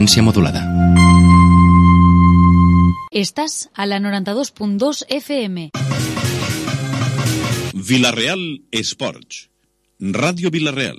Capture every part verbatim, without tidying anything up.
modulada. Estás a la noranta-dos punt dos F M. Vilareal Esports. Ràdio Vilareal.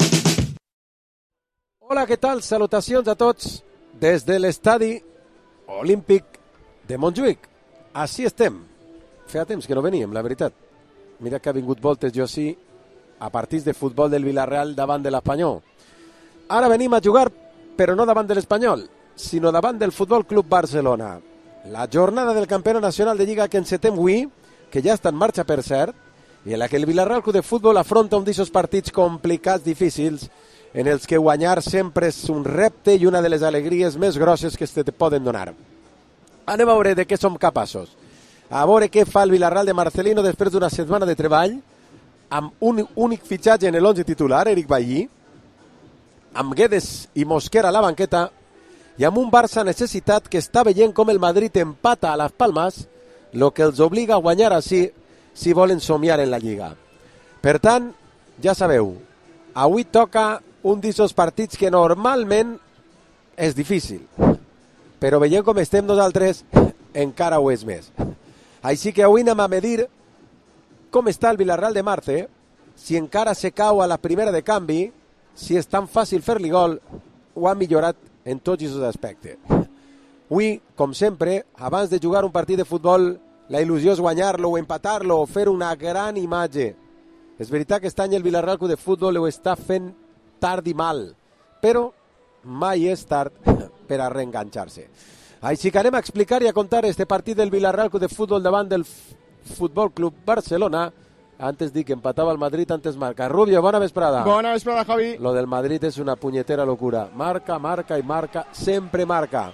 Hola, què tal? Salutacions a tots des de l'estadi olímpic de Montjuïc. Així estem. Feia temps que no veníem, la veritat. Mira que ha vingut voltes, jo sí, a partits de futbol del Vilareal davant de l'Espanyol. Ara venim a jugar, però no davant de l'Espanyol, sinó davant del Futbol Club Barcelona. La jornada del Campionat Nacional de Lliga que encetem avui, que ja està en marxa per cert, i en la que el Vilareal Club de Futbol afronta un d'aquests partits complicats, difícils, en els que guanyar sempre és un repte i una de les alegries més grosses que te poden donar. Anem a veure de què som capaços. A veure què fa el Vilareal de Marcelino després d'una setmana de treball, amb un únic fitxatge en l'onze titular, Eric Bailly, amb Guedes i Mosquera a la banqueta, i amb un Barça necessitat que està veient com el Madrid empata a les Palmes, el que els obliga a guanyar així si volen somiar en la Lliga. Per tant, ja sabeu, avui toca un d'aquests partits que normalment és difícil, però veient com estem nosaltres, encara ho és més. Així que avui anem a medir com està el Vilareal de Marce, si encara se cau a la primera de canvi, si és tan fàcil fer-li gol o ha millorat en tots aquests aspectes. Avui, com sempre, abans de jugar un partit de futbol, la il·lusió és guanyar-lo o empatar-lo o fer una gran imatge. És veritat que aquest any el Vilareal Club de Futbol ho està fent tard i mal, però mai és tard per a reenganxar-se. Així que anem a explicar i a contar este partit del Vilareal Club de Futbol davant del Futbol Club Barcelona. Antes di que empataba el Madrid, antes marca. Rubio, bona vesprada. Bona vesprada, Javi. Lo del Madrid es una puñetera locura. Marca, marca y marca, sempre marca.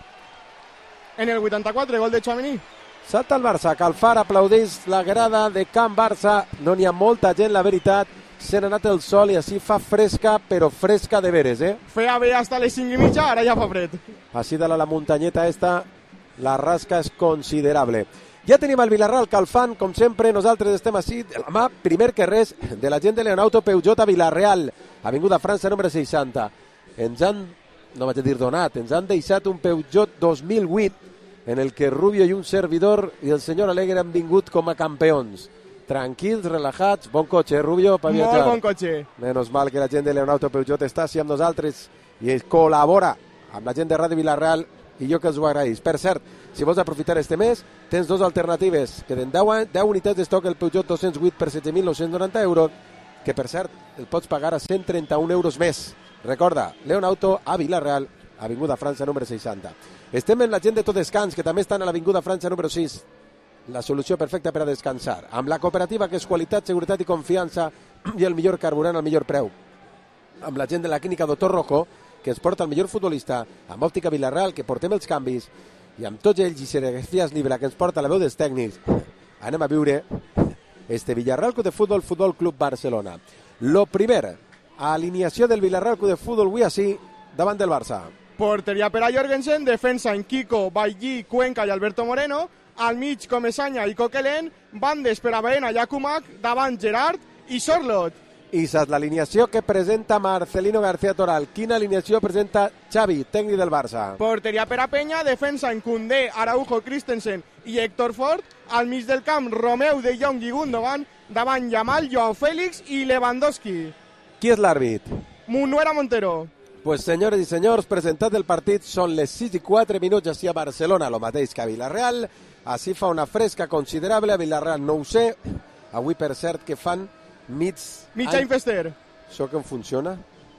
En el vuitanta-quatre, gol de Tchouaméni. Salta el Barça, que el Far aplaudeix la grada de Camp Barça. No n'hi ha molta gent, la veritat. Se n'ha anat el sol i així fa fresca, però fresca de veres, eh? Feia bé hasta les cinc i mitja, ara ja fa fred. Així de la, la muntanyeta esta, la rasca és considerable. Ja tenim el Vilareal calfant, com sempre, nosaltres estem així, de la mà, primer que res, de la gent de Leonauto Peugeot a Vilareal, Avinguda França, número seixanta. Ens han, no vaig a dir donat, ens han deixat un Peugeot dos mil vuit, en el que Rubio i un servidor i el senyor Alegre han vingut com a campions. Tranquils, relajats, bon cotxe, eh, Rubio, per viatjar. Molt bon cotxe. Menos mal que la gent de Leonauto Peugeot està així amb nosaltres i col·labora amb la gent de Ràdio Vilareal, i jo que els ho agraïs. Per cert, si vols aprofitar este mes, tens dues alternatives. Queden deu unitats d'estoc el Peugeot dos-cents vuit per set mil nou-cents noranta euros, que per cert, el pots pagar a cent trenta-un euros més. Recorda, Leonauto a Vilareal, Avinguda França número seixanta. Estem en la gent de Tot Descans, que també estan a l'Avinguda França número sis. La solució perfecta per a descansar. Amb la cooperativa, que és qualitat, seguretat i confiança, i el millor carburant al millor preu. Amb la gent de la clínica Doctor Rojo, que es porta el millor futbolista, amb Òptica Vilareal, que portem els canvis, i amb tots ells i Serigrafies Libra, que ens porta la veu dels tècnics. Anem a viure este Vilareal Club de Futbol, Futbol Club Barcelona. Lo primer, alineació del Vilareal Club de Futbol avui així, davant del Barça. Porteria per a Jorgensen, defensa en Kiko, Bailly, Cuenca i Alberto Moreno, al mig Comesaña i Coquelin, bandes per a Baena i Akumak, davant Gerard i Sorlot. I és l'alineació que presenta Marcelino García Toral. Quina alineació presenta Xavi, tècnic del Barça? Porteria per a Peña, defensa en Koundé, Araujo, Christensen i Héctor Ford. Al mig del camp, Romeu, De Jong i Gundogan. Davant Yamal, Joao Félix i Lewandowski. Qui és l'àrbit? Munuera Montero. Pues senyores i senyors, presentat el partit, són les sis i quatre minuts així a Barcelona, el mateix que a Vilareal. Així fa una fresca considerable, a Vilareal no ho sé. Avui, per cert, que fan mig... Mig any fester. Això com funciona?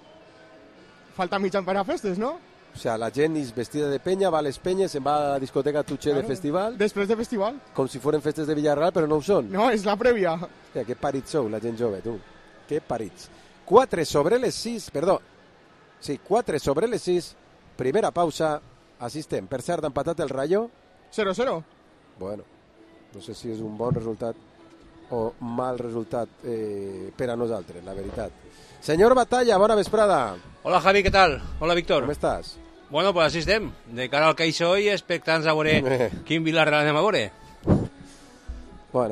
Falta mig any per a festes, no? O sea, la gent és vestida de penya, va a les penyes, se'n va a la discoteca Tutxer claro. De festival. Després de festival. Com si foren festes de Villarreal, però no ho són. No, és la prèvia. Hòstia, que parits sou, la gent jove, tu. Que parits. quatre sobre les sis, perdó. Sí, quatre sobre les sis. Primera pausa. Així estem. Per cert, empatat el Rayo. cero cero. Bueno, no sé si és un bon resultat o mal resultat eh, per a nosaltres, la veritat. Senyor Batalla, bona vesprada. Hola Javi, què tal? Hola Víctor. Com estàs? Bueno, pues així estem. De cara al Caixó i expectants a veure eh. quin Vilareal anem a veure. Bueno,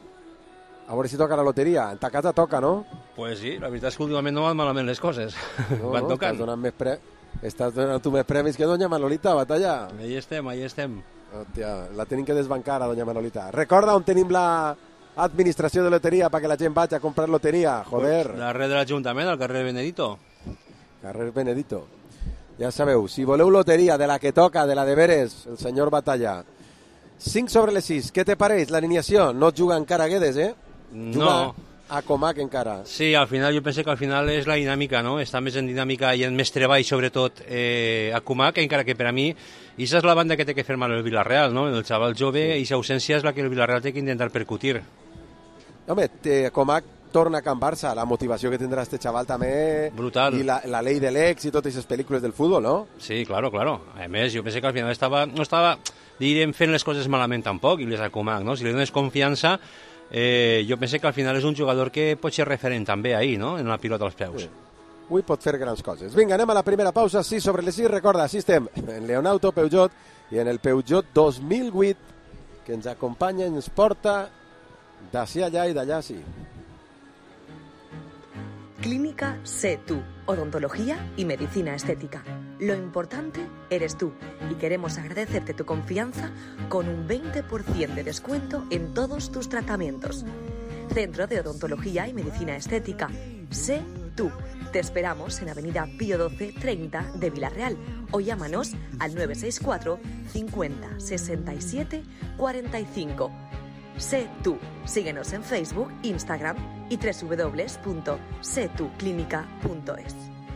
a veure si toca la loteria. En ta casa toca, no? Pues sí, la veritat és que últimament no van malament les coses. No, van no, tocant. Estàs donant més, pre... Estàs donant tu més premis que doña Manolita, Batalla. Ahí estem, ahí estem. Hòstia, la tenim que desbancar a doña Manolita. Recorda on tenim la administració de loteria perquè la gent vagi a comprar loteria, joder. Darrere de l'Ajuntament, al carrer Benedito. Carrer Benedito. Ja sabeu, si voleu loteria de la que toca, de la de veres, el senyor Batalla. cinc sobre les sis, què te pareix l'alineació? No juga encara Guedes, eh? Juga No. a Comac encara. Sí, al final jo penso que al final és la dinàmica, no? Està més en dinàmica i en més treball, sobretot, eh, a Comac, encara que per a mi, i aquesta és la banda que té que fer mal el Villarreal, no? El xaval jove, i aquesta ausència és la que el Villarreal té que intentar percutir. Home, te, Comac torna a Can Barça, la motivació que tindrà este xaval també. Brutal. I la, la ley de l'ex i totes aquestes pel·lícules del futbol, no? Sí, claro, claro. A més, jo penso que al final estava, no estava, direm, fent les coses malament tampoc, i les a Comac, no? Si li dones confiança, eh, jo penso que al final és un jugador que pot ser referent també ahir, no?, en la pilota als peus. Sí. Avui pot fer grans coses. Vinga, anem a la primera pausa, sis sobre les sis. Recorda, així estem en Leonauto Peugeot i en el Peugeot dos mil vuit, que ens acompanya i ens porta d'ací allà i d'allà sí. Clínica Sé Tú, odontología y medicina estética. Lo importante eres tú y queremos agradecerte tu confianza con un veinte por ciento de descuento en todos tus tratamientos. Centro de Odontología y Medicina Estética. Sé Tú. Te esperamos en Avenida Pío doce treinta de Villarreal o llámanos al nueve seis cuatro cincuenta sesenta y siete cuarenta y cinco. Sé Tú. Síguenos en Facebook, Instagram y doble u doble u doble u punto sé tú clínica punto es.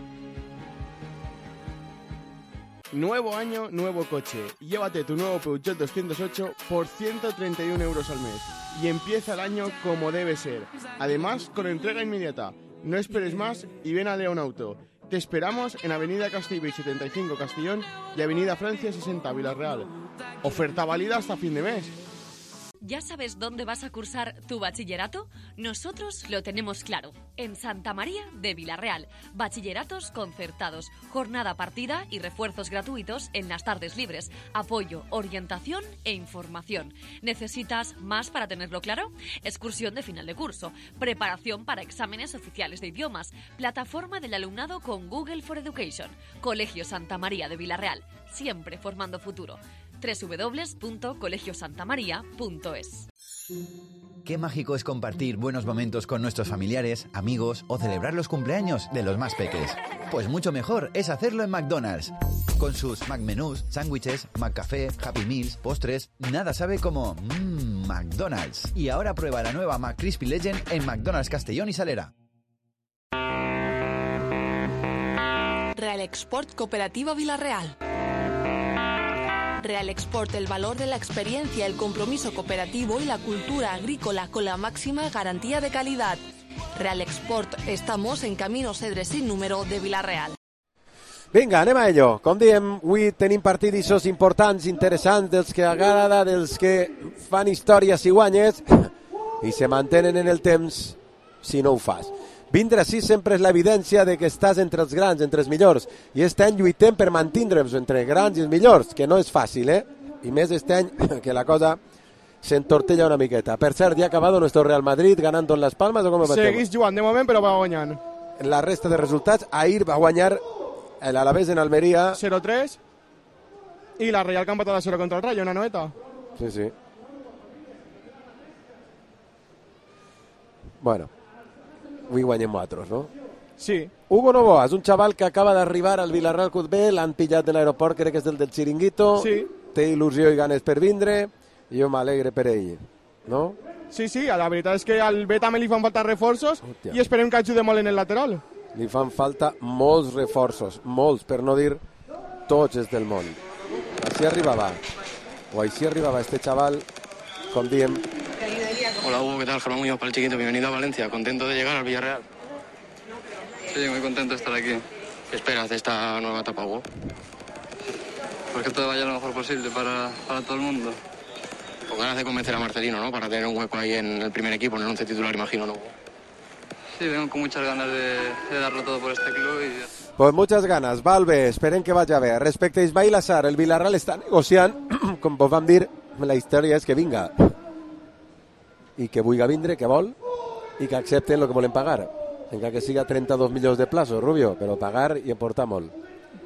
Nuevo año, nuevo coche. Llévate tu nuevo Peugeot doscientos ocho por ciento treinta y uno euros al mes. Y empieza el año como debe ser. Además, con entrega inmediata. No esperes más y ven a León Auto. Te esperamos en Avenida Castellbell setenta y cinco Castellón y Avenida Francia sesenta Villarreal. Oferta válida hasta fin de mes. ¿Ya sabes dónde vas a cursar tu bachillerato? Nosotros lo tenemos claro. En Santa María de Villarreal. Bachilleratos concertados, jornada partida y refuerzos gratuitos en las tardes libres. Apoyo, orientación e información. ¿Necesitas más para tenerlo claro? Excursión de final de curso. Preparación para exámenes oficiales de idiomas. Plataforma del alumnado con Google for Education. Colegio Santa María de Villarreal. Siempre formando futuro. doble u doble u doble u punto colegio santa maría punto es. Qué mágico es compartir buenos momentos con nuestros familiares, amigos o celebrar los cumpleaños de los más peques. Pues mucho mejor es hacerlo en McDonald's. Con sus McMenús, sándwiches, McCafé, Happy Meals, postres, nada sabe como mmm, McDonald's. Y ahora prueba la nueva McCrispy Legend en McDonald's Castellón y Salera. Real Export Cooperativa Villarreal. Real Export, el valor de la experiencia, el compromiso cooperativo y la cultura agrícola con la máxima garantía de calidad. Real Export, estamos en Camino Cedre sin número de Villarreal. Vinga, anem a ello. Com diem, avui tenim partidissos importants, interessants, dels que agrada, dels que fan històries i guanyes i se mantenen en el temps si no ho fas. Vindre així sempre és l'evidència de que estàs entre els grans, entre els millors, i aquest any lluitem per mantindre'ns entre grans i els millors, que no és fàcil, eh? I més aquest any que la cosa s'entortella una miqueta. Per cert, ja ha acabat nuestro Real Madrid ganando en Las Palmas o com ho veiem? Seguís jugant de moment, però va guanyant. La resta de resultats, ahir va guanyar l'Alavés en Almeria. cero tres. I la Real que ha empatat a cero contra el Rayo, una noeta. Sí, sí. Bueno, avui guanyem nosaltres, no? Sí. Hugo Novoa és un xaval que acaba d'arribar al Villarreal Club B, l'han pillat de l'aeroport, crec que és del del Chiringuito, sí. Té il·lusió i ganes per vindre, i jo m'alegre per ell, no? Sí, sí, la veritat és que al B també li fan falta reforços. Hòstia. I esperem que ajude molt en el lateral. Li fan falta molts reforços, molts, per no dir tots els del món. Així arribava, o així arribava este xaval, com diem. Hola Hugo, ¿qué tal? Germán Muñoz para el Chiquito, bienvenido a Valencia, contento de llegar al Villarreal. Sí, muy contento de estar aquí. ¿Qué esperas de esta nueva etapa, Hugo? Pues que todo vaya lo mejor posible para, para todo el mundo. Con ganas de convencer a Marcelino, ¿no? Para tener un hueco ahí en el primer equipo, en el once titular, imagino, ¿no? Sí, vengo con muchas ganas de, de darlo todo por este club y... Pues muchas ganas, val bé, esperem que vagi bé. Respecte a Ismail Assar, el Villarreal està negociant, com vos vam dir, la història és que vinga, i que vulga vindre, que vol, i que accepten el que volen pagar. Encara que siga trenta-dos milions de plaços, Rubio, però pagar i aportar molt.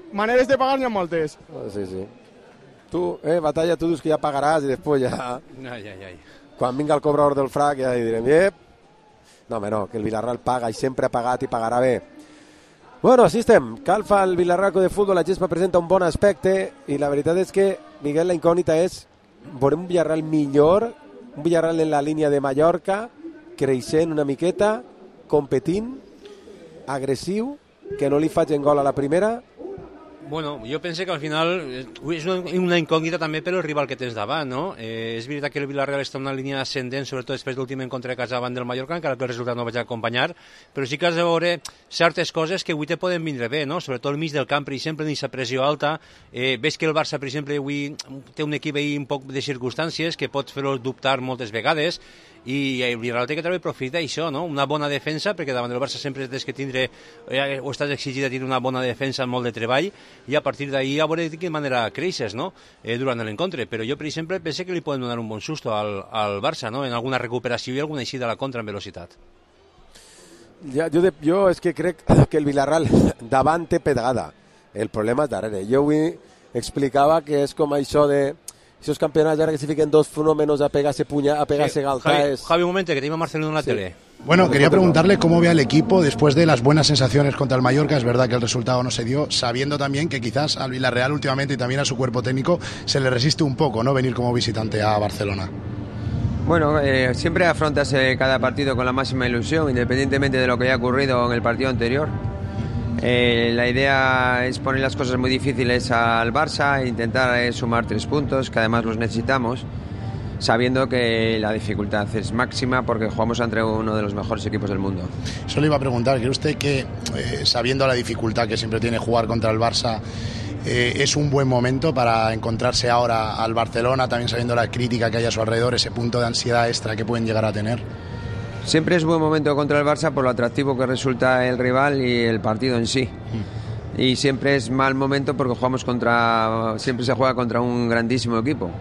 maneres de pagar n'hi ha moltes. Sí, sí. Tu, eh, Batalla, tu dius que ja pagaràs i després ja... Ai, ai, ai. Quan vinga el cobrador del frac ja direm, ep, no, home, no, que el Villarreal paga i sempre ha pagat i pagarà bé. Bueno, així estem. Calfa el Villarreal de futbol, la gespa presenta un bon aspecte i la veritat és que, Miguel, la incògnita és veurem un Villarreal millor, un Villarreal en la línia de Mallorca, creixent una miqueta, competint, agressiu, que no li facin gol a la primera. Bueno, jo penso que al final és una, una incògnita també per el rival que tens davant, no? Eh, és veritat que el Villarreal està en una línia ascendent, sobretot després de l'últim encontre que davant del Mallorca, encara que el resultat no vaig acompanyar, però sí que has de veure certes coses que avui te poden vindre bé, no? Sobretot al mig del camp, per exemple, en aquesta pressió alta. Eh, ves que el Barça, per exemple, avui té un equip ahí un poc de circumstàncies que pot fer-lo dubtar moltes vegades, i el Villarreal té que treure profit d'això, no? Una bona defensa, perquè davant del Barça sempre tens que tindre, eh, o estàs exigit de tenir una bona defensa amb molt de treball, i a partir d'ahir a veure de quina manera creixes, no? Eh, durant l'encontre, però jo, per exemple, penso que li poden donar un bon susto al, al Barça, no? En alguna recuperació i alguna eixida a la contra en velocitat. Ja, jo, de, jo és que crec que el Villarreal davant té pedregada, el problema és darrere. Jo avui explicava que és com això de esos campeonatos ahora que se fiquen dos fenómenos a pegarse puña, a pegarse sí. galta. Javi, es... Javi, un momento, que te iba Marcelino en la sí. tele. Bueno, quería preguntarle cómo ve al equipo después de las buenas sensaciones contra el Mallorca. Es verdad que el resultado no se dio, sabiendo también que quizás al Villarreal últimamente y también a su cuerpo técnico se le resiste un poco, ¿no? Venir como visitante a Barcelona. Bueno, eh, siempre afrontas eh, cada partido con la máxima ilusión, independientemente de lo que haya ocurrido en el partido anterior. Eh, la idea es poner las cosas muy difíciles al Barça e intentar eh, sumar tres puntos, que además los necesitamos, sabiendo que la dificultad es máxima porque jugamos entre uno de los mejores equipos del mundo. Eso le iba a preguntar, ¿cree usted que, eh, sabiendo la dificultad que siempre tiene jugar contra el Barça, eh, es un buen momento para encontrarse ahora al Barcelona, también sabiendo la crítica que hay a su alrededor, ese punto de ansiedad extra que pueden llegar a tener? Siempre es buen momento contra el Barça por lo atractivo que resulta el rival y el partido en sí. Mm. Y siempre es mal momento porque jugamos contra, siempre se juega contra un grandísimo equipo.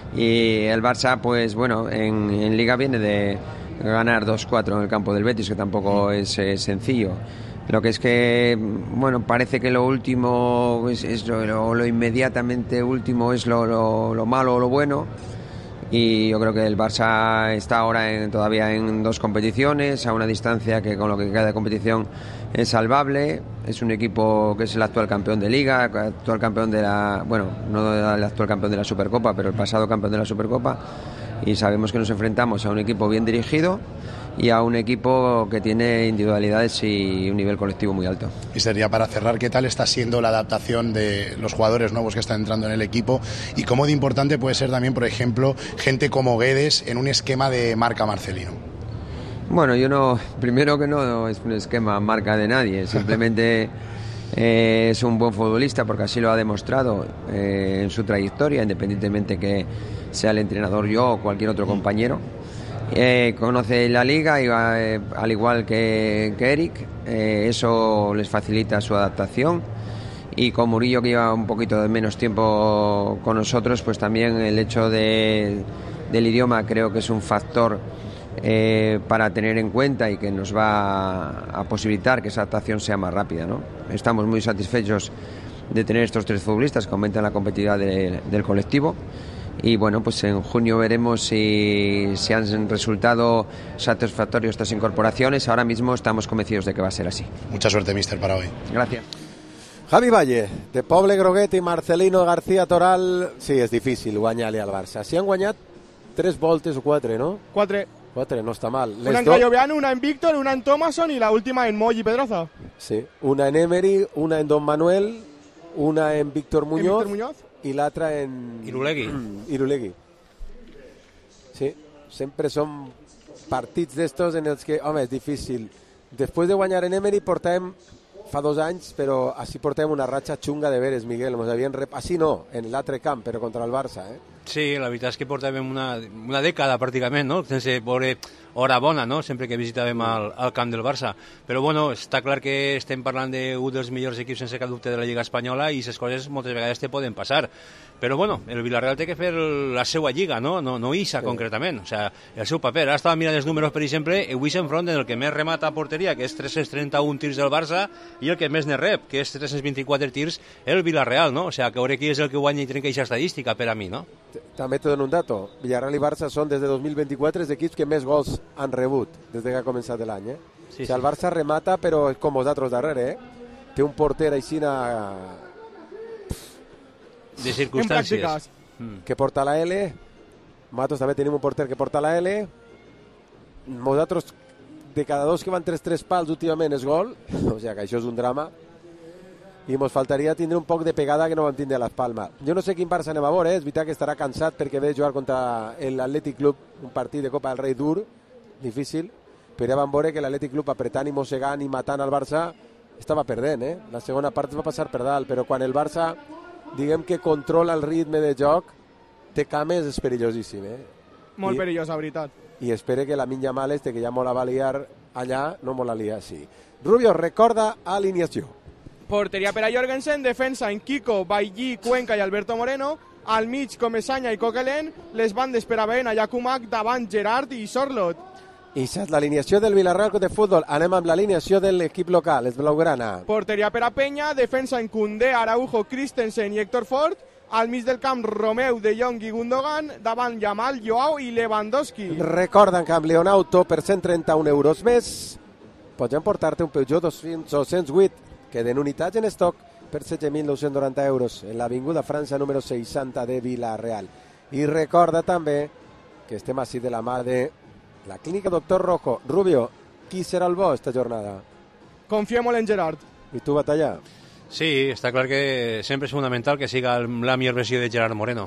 Y el Barça, pues bueno, en, en Liga viene de ganar dos cuatro en el campo del Betis, que tampoco es, es sencillo. Lo que es que, bueno, parece que lo último, es, es lo, lo, lo inmediatamente último es lo, lo, lo malo o lo bueno. Y yo creo que el Barça está ahora en, todavía en dos competiciones, a una distancia que con lo que queda de competición es salvable. Es un equipo que es el actual campeón de Liga, actual campeón de la, bueno, no el actual campeón de la Supercopa, pero el pasado campeón de la Supercopa. Y sabemos que nos enfrentamos a un equipo bien dirigido y a un equipo que tiene individualidades y un nivel colectivo muy alto. Y sería para cerrar, ¿qué tal está siendo la adaptación de los jugadores nuevos que están entrando en el equipo y cómo de importante puede ser también, por ejemplo, gente como Guedes en un esquema de marca Marcelino? Bueno, yo no, primero que no es un esquema marca de nadie, simplemente eh, es un buen futbolista porque así lo ha demostrado eh, en su trayectoria, independientemente que sea el entrenador yo o cualquier otro compañero. Eh, conoce la liga y eh, al igual que, que Eric, eh, eso les facilita su adaptación, y con Murillo, que lleva un poquito de menos tiempo con nosotros, pues también el hecho de, del idioma creo que es un factor eh, para tener en cuenta y que nos va a, a posibilitar que esa adaptación sea más rápida, ¿no? Estamos muy satisfechos de tener estos tres futbolistas que aumentan la competitividad de, del colectivo. Y bueno, pues en junio veremos si, si han resultado satisfactorios estas incorporaciones. Ahora mismo estamos convencidos de que va a ser así. Mucha suerte, míster, para hoy. Gracias. Javi Valle, de Poble Groguet i Marcelino García Toral. Sí, és difícil guanyar-li al Barça. Si han guanyat tres voltes o quatre, ¿no? Quatre. Quatre, no està mal. Les una en do... Galloveanu, una en Víctor, una en Thomason y la última en Moll y Pedroza. Sí, una en Emery, una en Don Manuel, una en Víctor Muñoz. ¿En Víctor Muñoz? I l'altra en... Irulegui. Irulegui. Sí, sempre són partits d'estos en els que, home, és difícil. Després de guanyar en Emery portàvem fa dos anys, però així portàvem una ratxa xunga de veres, Miguel. Ens havien rep... Així no, en l'altre camp, però contra el Barça, eh? Sí, la veritat és que portàvem una, una dècada pràcticament, no?, sense veure hora bona, no?, sempre que visitàvem el, el camp del Barça. Però, bueno, està clar que estem parlant d'un dels millors equips sense cap dubte de la Lliga Espanyola i aquestes coses moltes vegades te poden passar. Però, bueno, el Villarreal té que fer la seva lliga, no? No, no Isa, sí, concretament. O sea, el seu paper. Ara estava mirant els números, per exemple, avui s'enfronten el que més remata a porteria, que és tres-cents trenta-un tirs del Barça, i el que més ne rep, que és tres-cents vint-i-quatre tirs, el Villarreal, no? O sea, que veure qui és el que guanya i trenca aquesta estadística per a mi, no? També te dono un dato. Villarreal i Barça són des de dos mil vint-i-quatre els equips que més gols han rebut des que ha començat l'any. Eh? Sí, o sigui, sí. El Barça remata, però és com vosaltres darrere. Eh? Té un porter aixina de circumstàncies que porta la L. Nosaltres també tenim un porter que porta la L. Nosaltres, de cada dos que van tres tres pals últimament és gol. O sigui que això és un drama. I ens faltaria tindre un poc de pegada que no vam tindre a les Palmes. Jo no sé quin Barça anem a veure, eh? És veritat que estarà cansat perquè ve jugar contra l'Atlètic Club, un partit de Copa del Rei dur, difícil, però ja vam veure que l'Atlètic Club apretant i mossegant i matant al Barça estava perdent, eh? La segona part es va passar per dalt, però quan el Barça, diguem que controla el ritme de joc, té cames, és perillosíssim, eh? Molt I, perillós, la veritat. I espere que la Minya Mal este, que ja molt la va liar allà, no molt la lia així. Rubio, recorda alineació. Porteria per a Jorgensen, defensa en Kiko, Bailly, Cuenca i Alberto Moreno, al mig Comesaña i Coquelin, les bandes per a Baena i Akumak, davant Gerard i Sorlot. I és l'alineació del Villarreal de futbol. Anem amb l'alineació de l'equip local, és Blaugrana. Porteria per a Peña, defensa en Koundé, Araujo, Christensen i Héctor Ford, al mig del camp Romeu, De Jong i Gundogan, davant Yamal, Joao i Lewandowski. Recorden que amb Leonauto per cent trenta-un euros més pots emportar-te un Peugeot dos-cents vuit que den unitats en estoc per setze mil nou-cents noranta euros en l'Avinguda França número seixanta de Villarreal. I recorda també que estem així de la mà de la clínica Doctor Rojo. Rubio, qui serà el bo esta jornada? Confiem molt en Gerard. I tu, Batalla? Sí, està clar que sempre és fonamental que siga la millor versió de Gerard Moreno.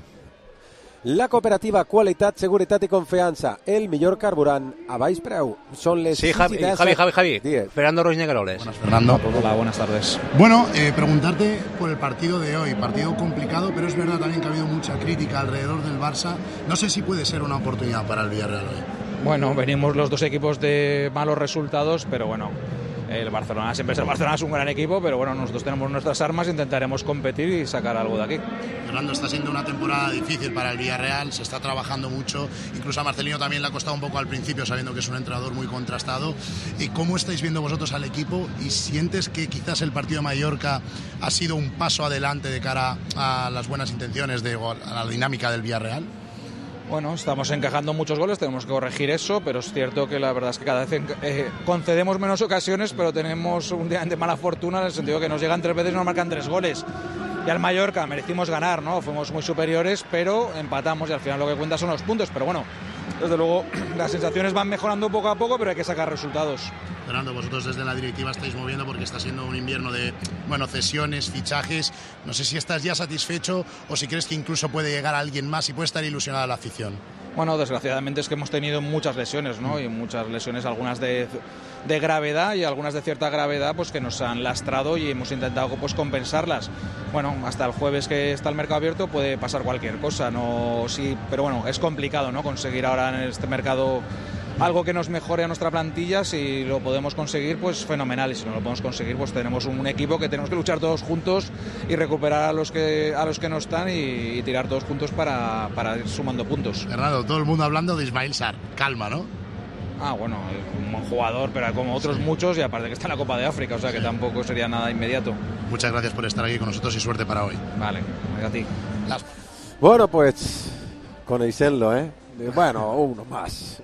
La cooperativa Qualitat, Seguretat i Confiança, el millor carburant a baix preu. Són les sí, Javi, Javi, Javi, Javi. Fernando Ruiz Negaroles. Buenas, Fernando. Hola, buenas tardes. Bueno, eh, preguntarte por el partido de hoy. Partido complicado, pero es verdad también que ha habido mucha crítica alrededor del Barça. No sé si puede ser una oportunidad para el Villarreal hoy. Bueno, venimos los dos equipos de malos resultados, pero bueno, el Barcelona siempre es el Barcelona, es un gran equipo, pero bueno, nosotros tenemos nuestras armas, intentaremos competir y sacar algo de aquí. Fernando, está siendo una temporada difícil para el Villarreal, se está trabajando mucho, incluso a Marcelino también le ha costado un poco al principio, sabiendo que es un entrenador muy contrastado. ¿Y cómo estáis viendo vosotros al equipo? ¿Y sientes que quizás el partido de Mallorca ha sido un paso adelante de cara a las buenas intenciones, de, a la dinámica del Villarreal? Bueno, estamos encajando muchos goles, tenemos que corregir eso, pero es cierto que la verdad es que cada vez eh, concedemos menos ocasiones, pero tenemos un día de mala fortuna en el sentido que nos llegan tres veces y nos marcan tres goles. Y al Mallorca merecimos ganar, ¿no? Fuimos muy superiores, pero empatamos y al final lo que cuenta son los puntos. Pero bueno, desde luego las sensaciones van mejorando poco a poco, pero hay que sacar resultados. Fernando, vosotros desde la directiva estáis moviendo porque está siendo un invierno de, bueno, cesiones, fichajes. No sé si estás ya satisfecho o si crees que incluso puede llegar alguien más y puede estar ilusionada la afición. Bueno, desgraciadamente es que hemos tenido muchas lesiones, ¿no? Y muchas lesiones, algunas de, de gravedad y algunas de cierta gravedad, pues que nos han lastrado y hemos intentado pues compensarlas. Bueno, hasta el jueves que está el mercado abierto puede pasar cualquier cosa, no, sí, pero bueno, es complicado, ¿no? Conseguir ahora en este mercado algo que nos mejore a nuestra plantilla. Si lo podemos conseguir, pues fenomenal, y si no lo podemos conseguir, pues tenemos un equipo que tenemos que luchar todos juntos y recuperar a los que a los que no están y, y tirar todos juntos para, para ir sumando puntos. Fernando, todo el mundo hablando de Ismail Sarr, calma, ¿no? Ah, bueno, un buen jugador, pero como otros sí. muchos, y aparte que está en la Copa de África, o sea que sí. tampoco sería nada inmediato. Muchas gracias por estar aquí con nosotros y suerte para hoy. Vale, a ti. Las... Bueno, pues, coneixent-lo, eh? Bueno, uno más.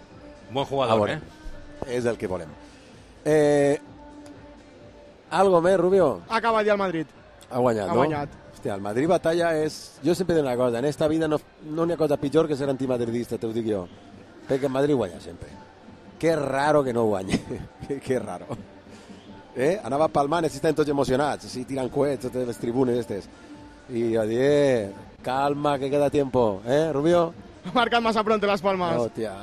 Bon jugador, ah, eh? És el que volem. Eh, algo més, Rubio? Ha acabat ja el Madrid. Ha guanyat, ha no? guanyat. Hòstia, el Madrid batalla és... Jo sempre dic una cosa, en esta vida no, no n'hi ha cosa pitjor que ser antimadridista, te ho dic jo. Perquè el Madrid guanya sempre. Que raro que no guanyi. Que raro. Eh? Anava palmant, si estan tots emocionats, si tiran coets, totes les tribunes estes. I jo dic, eh, calma, que queda tiempo. Eh, Rubio? Marcat massa pronto les palmes. Hòstia.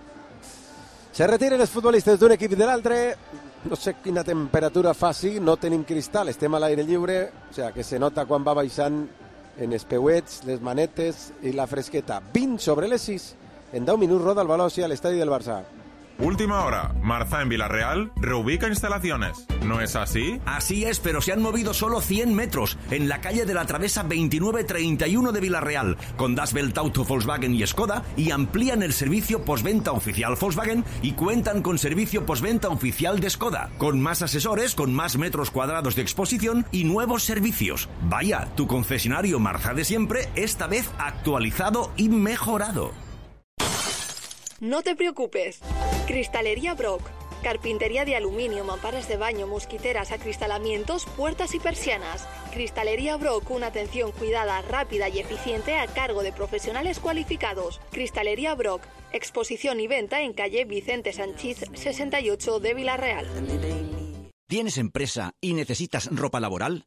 Se retiren els futbolistes d'un equip i de l'altre. No sé quina temperatura fa, sí, no tenim cristal, estem a l'aire lliure, o sigui, que se nota quan va baixant en els peuets, les manetes i la fresqueta. vint sobre les sis, en deu minuts roda el Valòcia a l'estadi del Barça. Última hora. Marza en Villarreal reubica instalaciones. ¿No es así? Así es, pero se han movido solo cien metros en la calle de la Travesa veintinueve treinta y uno de Villarreal, con Das Welt Auto, Volkswagen y Skoda, y amplían el servicio postventa oficial Volkswagen y cuentan con servicio postventa oficial de Skoda, con más asesores, con más metros cuadrados de exposición y nuevos servicios. Vaya, tu concesionario Marza de siempre, esta vez actualizado y mejorado. No te preocupes. Cristalería Brock. Carpintería de aluminio, mamparas de baño, mosquiteras, acristalamientos, puertas y persianas. Cristalería Brock, una atención cuidada, rápida y eficiente a cargo de profesionales cualificados. Cristalería Brock, exposición y venta en calle Vicente Sanchís sesenta y ocho de Villarreal. ¿Tienes empresa y necesitas ropa laboral?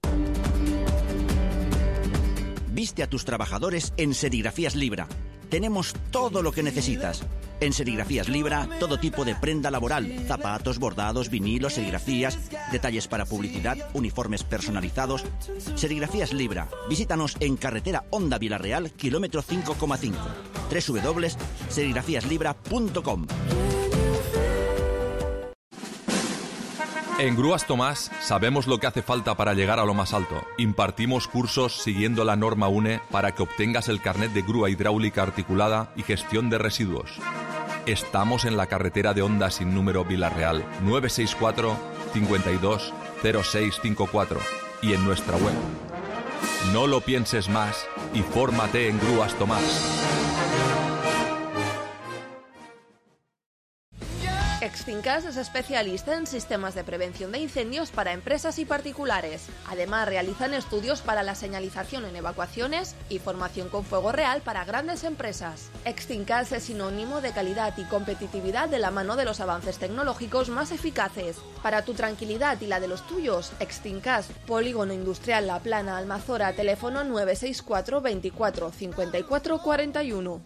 Viste a tus trabajadores en Serigrafías Libra. Tenemos todo lo que necesitas. En Serigrafías Libra, todo tipo de prenda laboral, zapatos, bordados, vinilos, serigrafías, detalles para publicidad, uniformes personalizados. Serigrafías Libra. Visítanos en carretera Honda Villarreal, kilómetro cinco coma cinco. doble u doble u doble u punto serigrafías libra punto com. En Grúas Tomás sabemos lo que hace falta para llegar a lo más alto. Impartimos cursos siguiendo la norma U N E para que obtengas el carnet de grúa hidráulica articulada y gestión de residuos. Estamos en la carretera de Honda sin número Villarreal, nueve seis cuatro, cinco dos, cero seis cinco cuatro y en nuestra web. No lo pienses más y fórmate en Grúas Tomás. Extincas es especialista en sistemas de prevención de incendios para empresas y particulares. Además, realizan estudios para la señalización en evacuaciones y formación con fuego real para grandes empresas. Extincas es sinónimo de calidad y competitividad de la mano de los avances tecnológicos más eficaces. Para tu tranquilidad y la de los tuyos, Extincas, Polígono Industrial La Plana, Almazora, teléfono nueve seis cuatro, veinticuatro, cincuenta y cuatro, cuarenta y uno.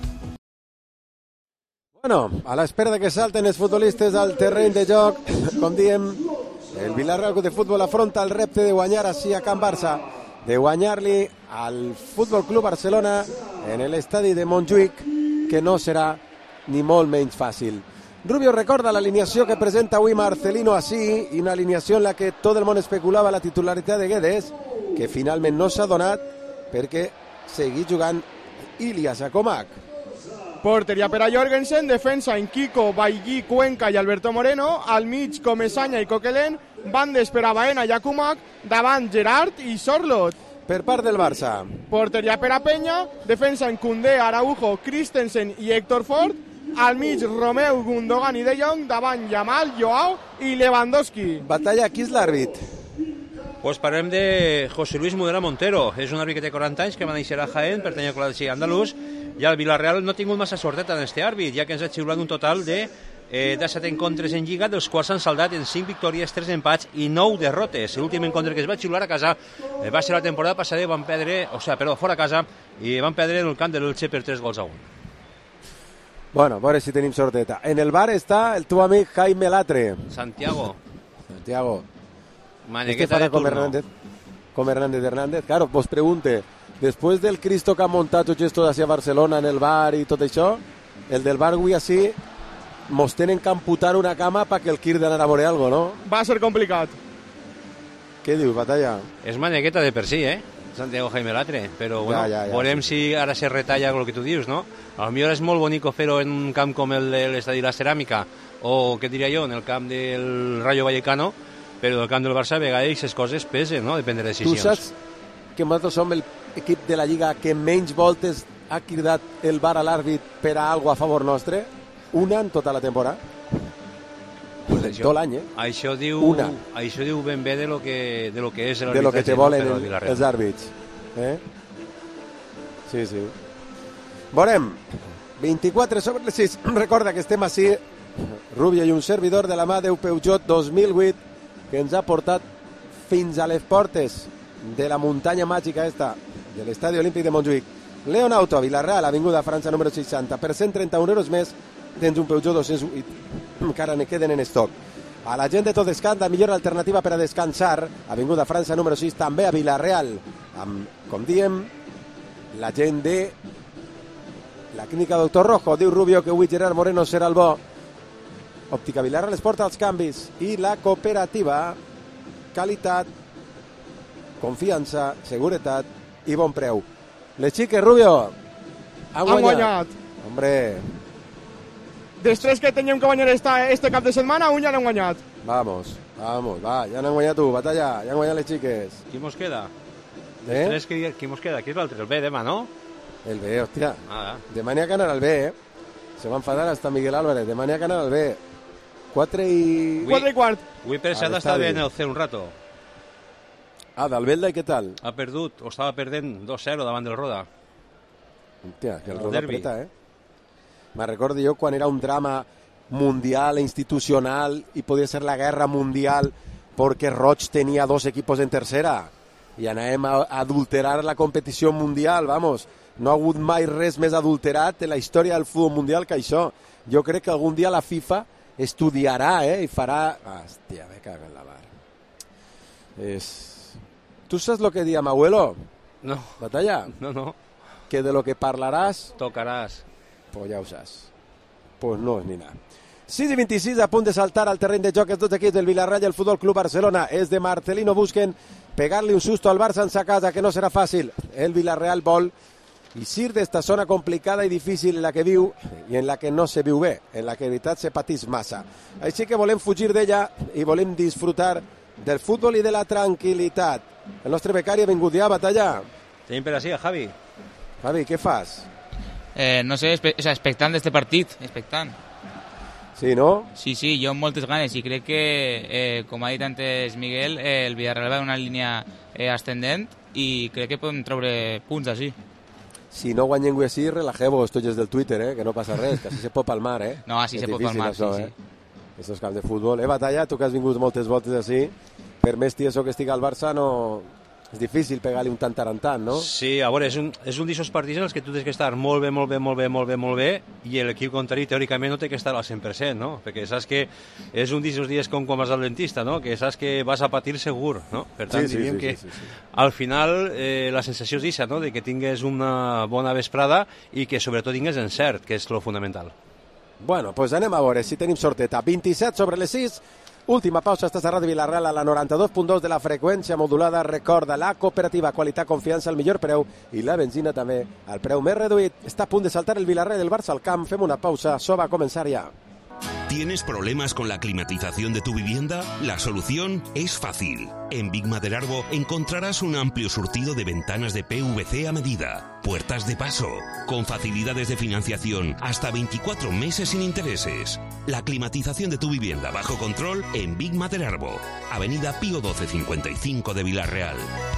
Bueno, a l'espera de que salten els futbolistes al terreny de joc, com diem, el Villarreal Club de Futbol afronta el repte de guanyar així a Can Barça, de guanyar-li al Futbol Club Barcelona en l'estadi de Montjuïc, que no serà ni molt menys fàcil. Rubio recorda l'alineació que presenta avui Marcelino així, i una alineació en la que tot el món especulava la titularitat de Guedes, que finalment no s'ha donat perquè segueix jugant Ilias Akomak. Porteria per a Jorgensen, defensa en Kiko, Baigui, Cuenca i Alberto Moreno, al mig Comesaña i Coquelin, bandes per a Baena i Akumak, davant Gerard i Sorlot. Per part del Barça. Porteria per a Peña, defensa en Koundé, Araujo, Christensen i Héctor Ford, al mig Romeu, Gundogan i De Jong, davant Yamal, Joao i Lewandowski. Batalla, qui és l'àrbit? Pues parlem de José Luis Mudela Montero. És un àrbit que té quaranta anys, que va néixer a Jaén, pertany al col·legi andalús, i el Villarreal no ha tingut massa sorteta en este àrbit, ja que ens ha xiulat un total de eh, disset encontres en Lliga, dels quals s'han saldat en cinc victòries, tres empats i nou derrotes. L'últim encontre que es va xiular a casa eh, va ser la temporada passada, van perdre, o sigui, perdó, fora a casa, i van perdre en el camp de l'Elche per tres gols a un. Bueno, a veure si tenim sorteta. En el bar està el teu amic Jaime Latre. Santiago. Santiago. Manegueta de com turno. Hernández, com Hernández Hernández. Claro, vos pregunte, después del Cristo que ha montado esto hacia Barcelona en el bar y tot això, el del bar avui així mos tenen que amputar una cama para que el Quirde enamore algo, ¿no? Va a ser complicat. Què dius, Batalla? És manegueta de per si, eh? Santiago Jaime Latre, però bueno, ja, ja, ja, veurem sí. si ara se retalla el que tu dius, no? A lo millor és molt bonico fer-ho en un camp com el de l'Estadi La Ceràmica, o, què diria jo, en el camp del Rayo Vallecano, però el camp del Barça a vegades aquestes coses pesen, no? Depèn de decisions. Tu saps que nosaltres som l'equip de la Lliga que menys voltes ha cridat el bar a l'àrbit per a algo a favor nostre? Una en tota la temporada? Pues això, tot l'any, eh? Això diu, Una. això diu ben bé de lo que, de lo que és de lo que te l'arbitratge, volen no? el, Però els àrbits. Eh? Sí, sí. Veurem. vint-i-quatre sobre les sis. Recorda que estem així, Rubio i un servidor de la mà d'un Peugeot dos mil vuit que ens ha portat fins a les portes de la muntanya màgica esta, de l'Estadi Olímpic de Montjuïc. Leon Auto, a Vilarreal, avinguda França número seixanta. Per cent trenta-un euros més tens un Peugeot dos-cents vuit, encara ne queden en estoc. A la gent de Todescant, la millor alternativa per a descansar, avinguda França número sis, també a Vilarreal, amb, com diem, la gent de la clínica Doctor Rojo. Diu Rubio que avui Gerard Moreno serà el bo. Òptica Vilarreal es porta els canvis. I la cooperativa, qualitat, confiança, seguretat i bon preu. Les xiques, Rubio, han guanyat. Han guanyat. Hombre. Dels tres que teníem que guanyar esta, este cap de setmana, un ja l'hem guanyat. Vamos, vamos, va, ja n'han guanyat tu, batalla, ja han guanyat les xiques. Qui mos queda? Eh? Tres que, qui mos queda? Qui és l'altre? El B demà, no? El B, hòstia. Ah, demà n'hi ha que anar al B, eh? Se va enfadar hasta Miguel Álvarez. Demà n'hi ha que anar al B. Quatre i... Quatre i quart. Avui Preciat està bé en el C un rato. Ah, d'Albelda, i què tal? Ha perdut, o estava perdent dos cero davant del Roda. Hòstia, que el, El Roda derbi. apreta, eh? Me recordo jo quan era un drama mundial e institucional i podia ser la guerra mundial perquè Roig tenia dos equipos en tercera i anàvem a adulterar la competició mundial, vamos. No ha hagut mai res més adulterat en la història del futbol mundial que això. Jo crec que algun dia la FIFA estudiarà, eh, i farà... Hòstia, me cago en la mar. És... ¿Tú sabes lo que diga mi abuelo? No. ¿Batalla? No, no. Que de lo que parlaràs... Tocaràs. Pues ja ho saps. Pues no és ni nada. sis i vint-i-sis, a punt de saltar al terreny de joc els dos equips del Villarreal i el Futbol Club Barcelona. És de Marcelino, busquen pegar-li un susto al Barça en sa casa, que no serà fàcil. El Villarreal vol eixir d'esta zona complicada i difícil en la que viu i en la que no se viu bé, en la que en veritat se patís massa. Així que volem fugir d'ella i volem disfrutar del futbol i de la tranquil·litat. El nostre becari ha vingut ja a batallar. Tenim per així a Javi. Javi, què fas? Eh, no sé, espe o sea, expectant d'este partit, expectant. Sí, no? Sí, sí, jo amb moltes ganes i crec que, eh, com ha dit antes Miguel, eh, el Villarreal va en una línia eh, ascendent i crec que podem treure punts així. Si no guanyem avui així, relajeu-vos tots del Twitter, eh, que no passa res, que així se pot palmar, eh? No, així és se pot difícil, palmar, això, sí, eh? sí. Això és camp de futbol. Eh, Batalla, tu que has vingut moltes voltes així, per més tieso que estigui al Barça, no... és difícil pegar-li un tant tarantant, no? Sí, a veure, és un, és un d'aquests partits en els que tu tens que estar molt bé, molt bé, molt bé, molt bé, molt bé, i l'equip contrari teòricament no té que estar al cent per cent, no? Perquè saps que és un d'aquests dies com quan vas al dentista, no? Que saps que vas a patir segur, no? Per tant, sí, sí, diríem sí, que sí, sí, sí. al final eh, la sensació és això, no? De que tingues una bona vesprada i que sobretot tingues encert, que és lo fonamental. Bueno, doncs pues anem a veure si tenim sorteta. vint-i-set sobre les sis. Última pausa, estàs a Ràdio Vilarreal a la noranta-dos punt dos de la freqüència modulada. Recorda, la cooperativa, qualitat, confiança, el millor preu i la benzina també al preu més reduït. Està a punt de saltar el Villarreal del Barça al camp. Fem una pausa, això va començar ja. ¿Tienes problemas con la climatización de tu vivienda? La solución es fácil. En Big Maderarbo encontrarás un amplio surtido de ventanas de P V C a medida, puertas de paso, con facilidades de financiación hasta veinticuatro meses sin intereses. La climatización de tu vivienda bajo control en Big Maderarbo, Avenida Pío doce cincuenta y cinco de Villarreal.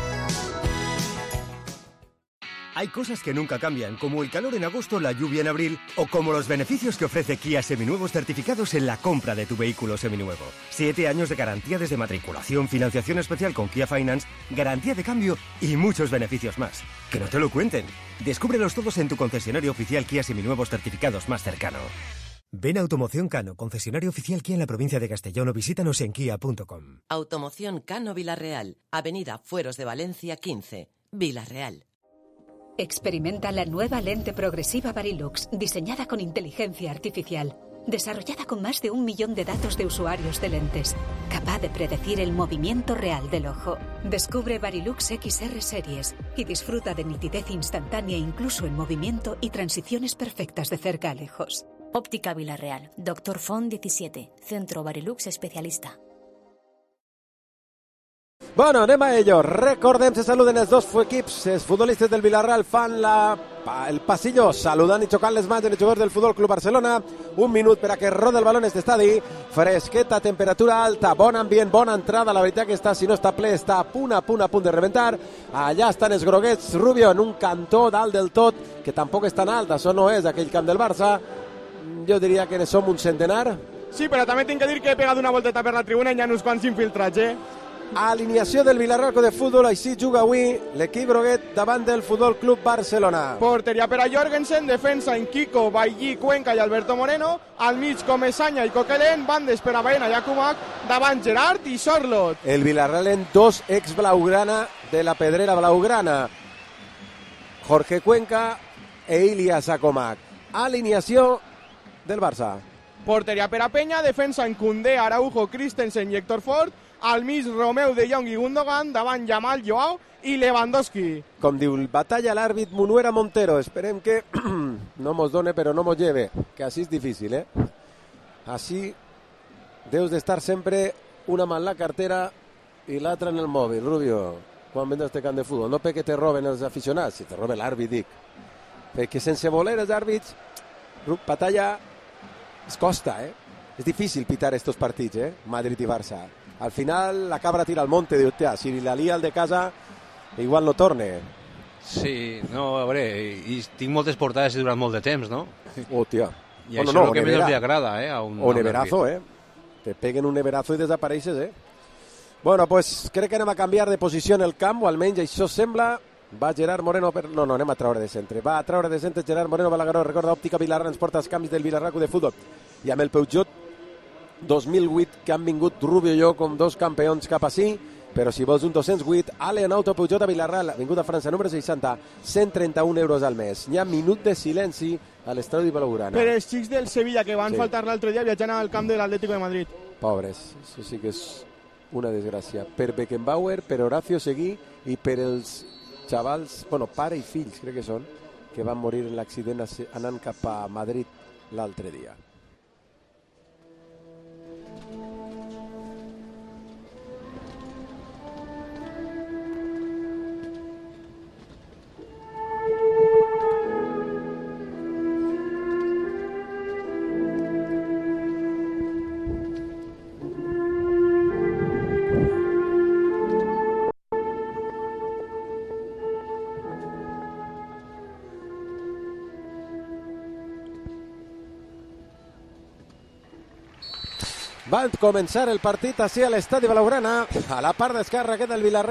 Hay cosas que nunca cambian, como el calor en agosto, la lluvia en abril, o como los beneficios que ofrece Kia Seminuevos certificados en la compra de tu vehículo seminuevo. Siete años de garantía desde matriculación, financiación especial con Kia Finance, garantía de cambio y muchos beneficios más. Que no te lo cuenten. Descúbrelos todos en tu concesionario oficial Kia Seminuevos certificados más cercano. Ven a Automoción Cano, concesionario oficial Kia en la provincia de Castellón, o visítanos en kia punto com. Automoción Cano Villarreal, Avenida Fueros de Valencia quince, Villarreal. Experimenta la nueva lente progresiva Varilux, diseñada con inteligencia artificial, desarrollada con más de un millón de datos de usuarios de lentes, capaz de predecir el movimiento real del ojo. Descubre Varilux X R Series y disfruta de nitidez instantánea incluso en movimiento y transiciones perfectas de cerca a lejos. Óptica Villarreal, Doctor Font diecisiete, Centro Varilux Especialista. Bueno, anem a ello. Recordem, se saluden els dos equips. Els futbolistes del Villarreal fan la, el pasillo saludant i xocant les mans en els jugadors del Futbol Club Barcelona. Un minut per a que roda el baló en este estadi. Fresqueta, temperatura alta, bon ambient, bona entrada. La veritat que està, si no està ple, està a punt, a punt, a punt de reventar. Allà estan els groguets, Rubio en un cantó dalt del tot, que tampoc és tan alt. Això no és aquell camp del Barça. Jo diria que ne som un centenar. Sí, però també tinc que dir que he pegat una volteta per la tribuna i hi ha uns quants infiltrats, eh? Alineació del Villarreal de futbol, així juga avui l'equip groguet davant del Futbol Club Barcelona. Porteria per a Jorgensen, defensa en Kiko, Bailly, Cuenca i Alberto Moreno, al mig Comesaña i Coquelin, bandes per a Baena i Akumak, davant Gerard i Sorlot. El Villarreal en dos ex blaugrana de la pedrera blaugrana. Jorge Cuenca e Ilias Akomak. Alineació del Barça. Porteria per a Penya, defensa en Koundé, Araujo, Christensen i Héctor Ford, al mig Romeu, De Jong i Gundogan, davant Yamal, Joao i Lewandowski. Com diu, batalla l'àrbit Munuera Montero. Esperem que no mos done, però no mos lleve, que així és difícil, eh? Així deus d'estar sempre una mà en la cartera i l'altra en el mòbil, Rubio, quan vendràs este camp de futbol. No perquè te roben els aficionats, si te roben l'àrbit, dic. Perquè sense voler els àrbits, batalla es costa, eh? És difícil pitar estos partits, eh? Madrid i Barça. Al final la cabra tira al monte, diu, tia, si la lia el de casa, igual no torne. Sí, no, a veure, i tinc moltes portades durant molt de temps, no? Oh, tia. I bueno, això no, és el que menys li agrada, eh? A un, o neverazo, eh? Te peguen un neverazo i desapareixes, eh? Bueno, pues crec que anem a canviar de posició en el camp, o almenys això sembla. Va Gerard Moreno, per... no, no, anem a traure de centre. Va a traure de centre Gerard Moreno Balagueró. Recorda, Òptica Vilarra ens porta els canvis del Vilarraco de futbol. I amb el Peugeot dos mil vuit, que han vingut Rubio i jo com dos campions cap ací, però si vols un dos cents vuit, Ale en auto Peugeot a Vilarreal, vingut a França, número seixanta, cent trenta-un euros al mes. Hi ha minut de silenci a l'estadi Blaugrana. Per els xics del Sevilla, que van sí. faltar l'altre dia viatjant al camp de l'Atlético de Madrid. Pobres, això sí que és una desgràcia. Per Beckenbauer, per Horacio Seguí i per els xavals, bueno, pare i fills crec que són, que van morir en l'accident anant cap a Madrid l'altre dia. Va començar el partit així a l'estadi Blaugrana, a la part d'esquerra aquest del Villarreal.